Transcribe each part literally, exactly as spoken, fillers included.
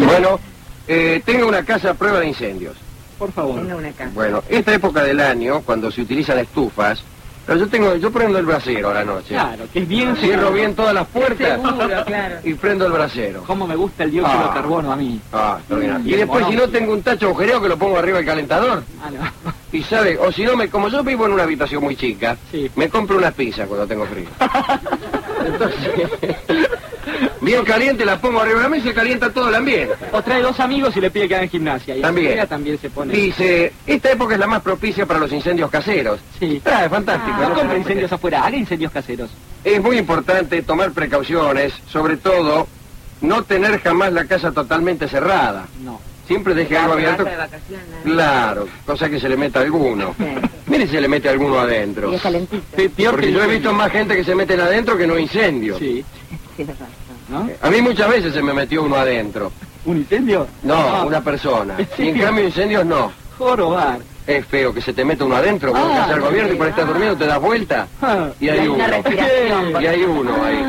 Bueno, eh, tengo una casa a prueba de incendios. Por favor. Tengo una casa. Bueno, esta época del año, cuando se utilizan estufas, pero yo tengo, yo prendo el brasero a la noche. Claro, que es bien... Cierro bien todas las puertas Seguro, claro. y prendo el brasero. Cómo me gusta el dióxido Ah. de carbono a mí. Ah, extraordinario. Y el después, si no monóxido. tengo un tacho agujereado, que lo pongo arriba del calentador. Ah, no. Y sabe, o si no, me, como yo vivo en una habitación muy chica, Sí. me compro unas pizzas cuando tengo frío. Entonces, bien caliente, la pongo arriba de la mesa y calienta todo el ambiente. O trae dos amigos y le pide que hagan gimnasia. Y También. ella también se pone... Dice, esta época es la más propicia para los incendios caseros. Sí. Ah, es fantástico. No ¿no? compre incendios afuera, haga incendios caseros. Es muy importante tomar precauciones, sobre todo, no tener jamás la casa totalmente cerrada. No. Siempre deje algo abierto. De vacaciones. Claro, cosa que se le meta alguno. Sí. Mire si se le mete alguno adentro. Y es calentito. Sí, peor Porque que yo he el visto más gente que se meten adentro que no incendios. Sí. Tienes razón. ¿No? A mí muchas veces se me metió uno adentro. ¿Un incendio? No, una persona. Y en cambio incendios no. Jorobar. Es feo que se te meta uno adentro, porque Ah, hace algo abierto y por estar durmiendo te das vuelta Ah. y hay Una uno. respiración. Y hay uno ahí.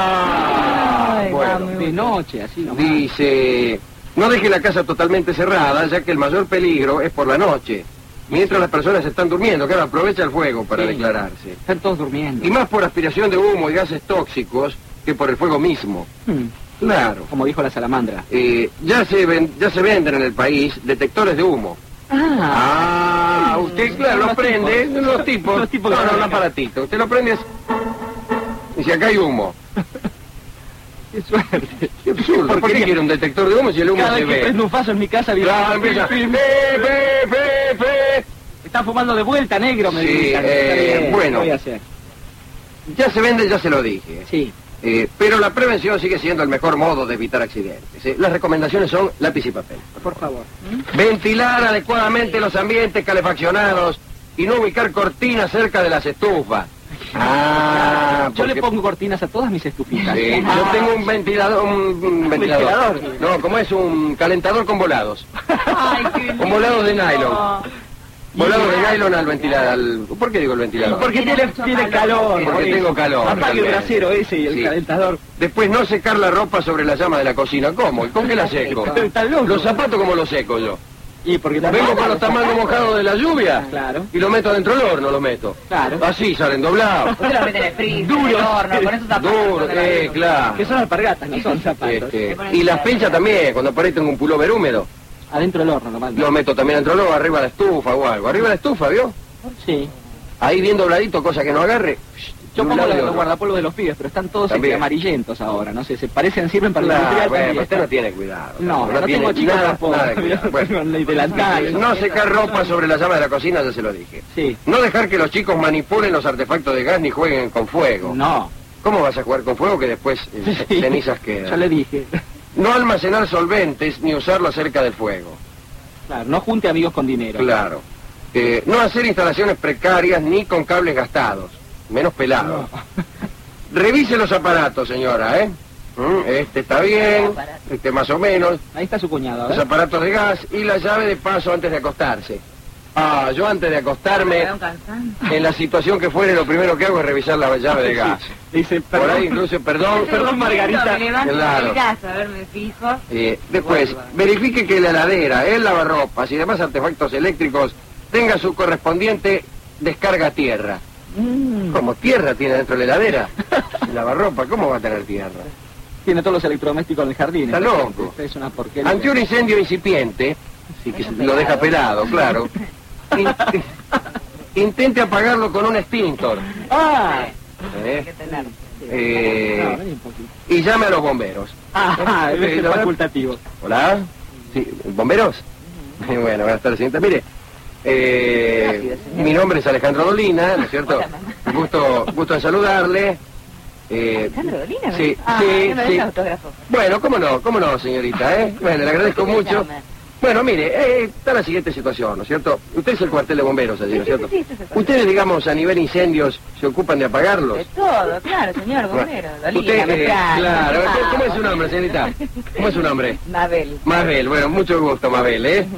Ah, Ay, bueno. vamos. De noche, así nomás. Dice, no deje la casa totalmente cerrada, ya que el mayor peligro es por la noche, mientras las personas están durmiendo. Claro, aprovecha el fuego para Sí. declararse. Están todos durmiendo. Y más por aspiración de humo y gases tóxicos que por el fuego mismo. Hmm. Claro. Como dijo la salamandra. Eh, ya, se ven- ya se venden en el país detectores de humo. Ah. Ah, usted, claro, lo Los prende, tipos. los tipos, Los tipos no, que no, un fabrican. aparatito. Usted lo prende y es- y si acá hay humo. Qué suerte. Qué absurdo. ¿Por qué Porquería. quiere un detector de humo si el humo Cada se vez que ve? prende un faso en mi casa, viene... Claro, empieza. Fe, fe, fe, fe. Está fumando de vuelta, negro, me Sí, gritan. eh, Está bien, bueno. ¿qué voy a hacer? Ya se vende, ya se lo dije. Sí. Eh, pero la prevención sigue siendo el mejor modo de evitar accidentes. ¿eh? Las recomendaciones son lápiz y papel. Por favor. Ventilar adecuadamente los ambientes calefaccionados y no ubicar cortinas cerca de las estufas. Ah, Yo le porque- pongo cortinas a todas mis estufitas. Sí, yo tengo un ventilador, un, un ventilador. ventilador. No, como es un calentador con volados. Ay, qué Con volados de nylon. Volados de Y- nylon al ventilador. al- ¿Por qué digo el ventilador? Porque tiene, tiene calor. Porque por eso. tengo calor, Apague el también. brasero ese y el Sí. calentador. Después no secar la ropa sobre la llama de la cocina. ¿Cómo? ¿Y con qué la seco? Pero está loco. Los zapatos como los seco yo. Y porque Vengo con los tamaños mojados de la lluvia. Claro. Y lo meto dentro del horno, lo meto. Claro. Así salen doblados. Usted lo mete en el freezer, Duro. en el horno, con esos zapatos. Duro, eh, claro. Que son alpargatas, no son zapatos. Este, y las pinchas también, cuando por ahí tengo un pullover húmedo, Adentro del horno, lo mando. lo meto también dentro del horno, arriba de la estufa o algo. Arriba de la estufa, ¿vio? Sí. Ahí bien dobladito, cosa que no agarre. Yo de un pongo lado y los, de los otro. guardapolvos de los pibes, pero están todos También. este, amarillentos ahora, no sé, se parecen, sirven para la Claro, industrial bueno, también. usted no tiene cuidado. No, no, tiene tengo chicos nada, tampoco. nada de cuidado. Bueno, Ni delantal. no secar ropa sobre la llama de la cocina, ya se lo dije. Sí. No dejar que los chicos manipulen los artefactos de gas ni jueguen con fuego. No. ¿Cómo vas a jugar con fuego que después eh, Sí. cenizas quedan? Yo le dije. No almacenar solventes ni usarlo cerca del fuego. Claro, no junte amigos con dinero. Claro. Eh, no hacer instalaciones precarias ni con cables gastados, menos pelados. Revise los aparatos, señora, ¿eh? Mm, Este está bien, este más o menos. Ahí está su cuñado, Los ¿eh? aparatos de gas y la llave de paso antes de acostarse. Ah, yo antes de acostarme, Me da un cansancio. en la situación que fuere, lo primero que hago es revisar la llave de gas. Dice, Por perdón. ahí incluso, perdón, Perdón, Margarita. Me levanto Claro. de casa, a ver, me fijo. Eh, después, verifique que la heladera, el lavarropas y demás artefactos eléctricos tenga su correspondiente descarga a tierra. Mm. ¿Cómo tierra tiene dentro de la heladera? El lavarropa, ¿cómo va a tener tierra? Tiene todos los electrodomésticos en el jardín. Está ¿eh? loco. Es una porquería. Ante un incendio incipiente, sí que lo deja pelado, claro, in- intente apagarlo con un extintor. ¡Ah! ¿eh? Hay que tener. Eh, No, vení un poquito. y llame a los bomberos. Ah, Sí, es ¿no? facultativo. Hola. Sí, ¿bomberos? Eh, Bueno, buenas tardes, señorita. Mire, eh, Rápido, señor. mi nombre es Alejandro Dolina, ¿no es cierto? Hola, mamá. Gusto, gusto en saludarle. Eh, Alejandro Dolina, ¿me sí, dice? Ah, sí, no me sí. des autógrafo. Bueno, cómo no, cómo no, señorita, ¿eh? Bueno, le agradezco ¿Cómo se mucho. llama? Bueno, mire, eh, está la siguiente situación, ¿no es cierto? Usted es el cuartel de bomberos allí, ¿no es Sí, sí, cierto? sí, sí, sí, sí. Ustedes, digamos, a nivel incendios, ¿se ocupan de apagarlos? De todo, claro, señor bombero. Dolina, Usted, me eh, trae. claro, Ah. ¿cómo es su nombre, señorita? ¿Cómo es su nombre? Mabel. Mabel, bueno, mucho gusto, Mabel, ¿eh? Ujú.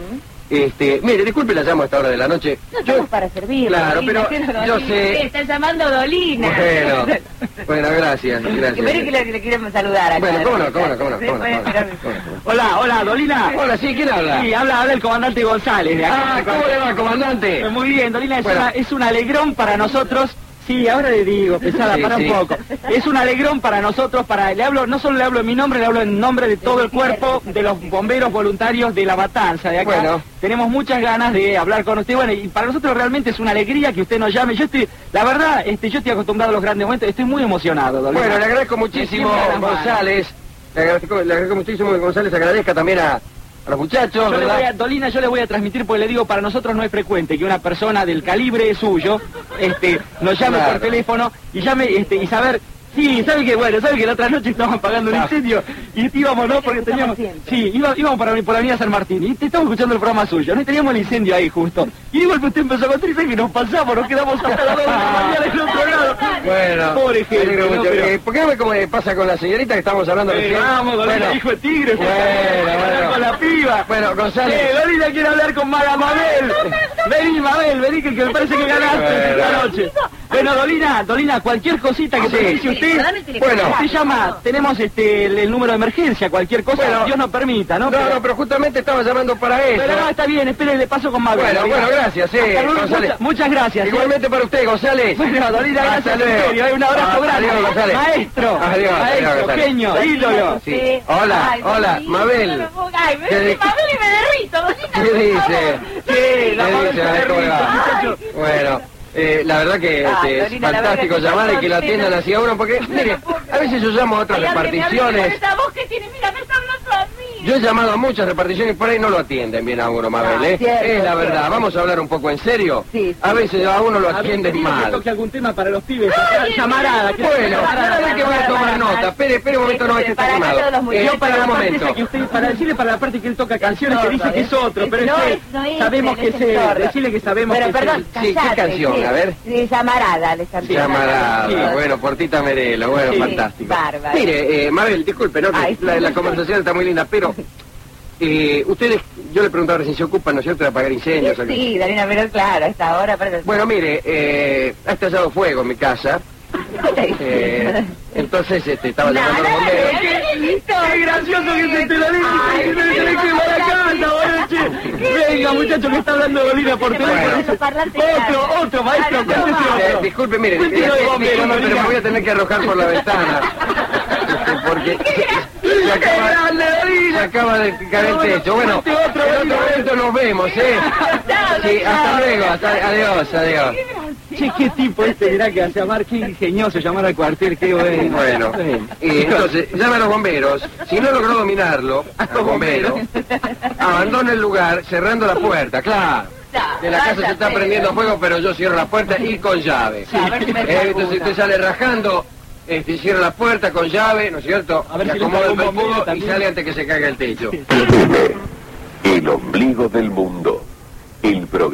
Este, mire, disculpe la llamo a esta hora de la noche. No estamos para servir. Claro, pero yo sé... Está llamando Dolina. Bueno, bueno, gracias, Espere gracias. que le, le queremos saludar acá. Bueno, cómo no, cómo no, cómo no, Sí, cómo no, puede cómo no, esperar. cómo no. Hola, hola, Dolina. Hola, sí, ¿quién habla? Sí, habla, habla el comandante González de acá. Ah, ¿cómo le va, comandante? Muy bien, Dolina, es, Bueno. una, es un alegrón para nosotros. Sí, ahora le digo, pesada, Sí, para sí. un poco. Es un alegrón para nosotros, para le hablo, no solo le hablo en mi nombre, le hablo en nombre de todo el cuerpo de los bomberos voluntarios de La Matanza, de acá. Bueno. Tenemos muchas ganas de hablar con usted, bueno, y para nosotros realmente es una alegría que usted nos llame. Yo estoy, la verdad, este, yo estoy acostumbrado a los grandes momentos, estoy muy emocionado, Dolina. Bueno, le agradezco muchísimo, Siempre a las manos. González. Le agradezco, le agradezco muchísimo que González agradezca también a, a los muchachos, Yo le ¿verdad? voy a, Dolina, yo le voy a transmitir, porque le digo, para nosotros no es frecuente que una persona del calibre suyo este, nos llame Claro. por teléfono y llame este, y saber... Sí, ¿sabe que Bueno, ¿sabe que la otra noche estábamos apagando un Ah. incendio? Y íbamos, ¿no? Porque teníamos... siempre. Sí, iba- íbamos para, por la avenida San Martín y te estamos escuchando el programa suyo, ¿no? Y teníamos el incendio ahí justo. Y de golpe usted empezó a contar y sabe que nos pasamos, nos quedamos hasta las dos de la mañana del otro lado. Bueno, Pobre me gente, alegro ¿no? mucho. Pero- Eh, ¿Por qué no ve cómo le pasa con la señorita que estamos hablando Eh, recién? vamos, Dolina, Bueno, hijo de tigre. Bueno, bueno. Con la piba. Bueno, González. Eh, Dolina quiere hablar con Mara Mabel. Vení, Mabel, vení, que, que me parece que ganaste Bueno. esta noche. Bueno, Dolina, Dolina, cualquier cosita que Sí. precise usted. Dame el teléfono. Bueno. Se llama, tenemos este el, el número de emergencia, cualquier cosa, Bueno. Dios nos permita, ¿no? No, Pero- no, pero justamente estaba llamando para eso. pero no, está bien, espere, le paso con Mabel. Bueno, Dolina. bueno, gracias, eh, Hasta luego, González. muchas, muchas gracias. eh. Igualmente para usted, González. Bueno, Dolina, Hasta gracias, en luego. serio, eh, un abrazo Ah, grande. adiós, González. Maestro, Adiós, adiós, maestro, González. genio, ídolo. Sí. Hola, Ay, hola, Dolina, Mabel. no me ponga- Ay, me ¿Qué dice di- Mabel y me derrito, Dolina. ¿Qué dice? Sí, la ¿Qué Mabel dice? se A ver, ¿cómo le va? derrite, muchacho. Bueno, eh, la verdad que Ah, este, es Dolina, la fantástico verdad que llamar y son que lo atiendan solteros. así a uno, porque, mire, a veces yo llamo a otras Ay, hable, hable, Con reparticiones. esa voz que tiene, mira, me está hablando a mí. Yo he llamado a muchas reparticiones y por ahí no lo atienden bien a uno, Mabel, Ah, ¿eh? cierto, Es la verdad. cierto. Vamos a hablar un poco en serio. Sí, sí. A veces a uno lo A ver, atienden pido que mal. toque algún tema para los pibes, Ay, llamarada. que- Bueno, llamarada. a ver que voy a tomar nota. Espere, espere un momento, no, este Para está acá quemado. todos los muchachos. Eh, Yo para espere la un parte esa momento. que usted, para decirle para la parte que él toca canciones que dice que es otro, pero No, es es- no que es sabemos él, que es es el él, sordo. decirle que sabemos Pero que es perdón, él. Sí, ¿qué callate, canción? sí. A ver. Sí, Llamarada, le canté. Llamarada, Sí. bueno, Portita Merelo, bueno, Sí, fantástico. bárbaro. Mire, eh, Mabel, disculpe, ¿no? Que Ay, la, sí. la conversación está muy linda, pero eh, ustedes, yo le preguntaba recién, ¿se ocupan, no es cierto, de apagar incendios? o qué? Sí, Darina, pero claro, a esta hora... Pero... Bueno, mire, eh, ha estallado fuego en mi casa, eh, entonces este, estaba llamando a los bomberos. Qué gracioso que se te lo dice, Ay, que se te que va a la casa, boludo, che. Venga, muchacho, que está hablando Dolina por teléfono. Bueno. Esos parlantes Otro, grandes. otro, maestro, Ay, no, cuéntese no, Eh, otro. disculpe, mire, Cuéntelo eh, de bombero, disculpe, pero Dolina. me voy a tener que arrojar por la ventana. Este, porque se acaba, grande, Dolina! se acaba de picar el techo. Bueno, Cuente otro, en otro Dolina. momento nos vemos, ¿eh? Sí, hasta luego, hasta, adiós, adiós. Che, qué tipo este, mirá que hace llamar, qué ingenioso llamar al cuartel, qué bueno. Bueno, y entonces, llama a los bomberos. Si no logró dominarlo, a los bomberos, abandona el lugar cerrando la puerta, claro. De la casa se está prendiendo fuego, pero yo cierro la puerta y con llave. A ver si me Eh, entonces usted sale rajando, este, cierra la puerta con llave, ¿no es cierto? A ver Y si le acomoda el sale un bombero felpudo y también. sale antes que se caiga el techo. El ombligo del mundo. El programa.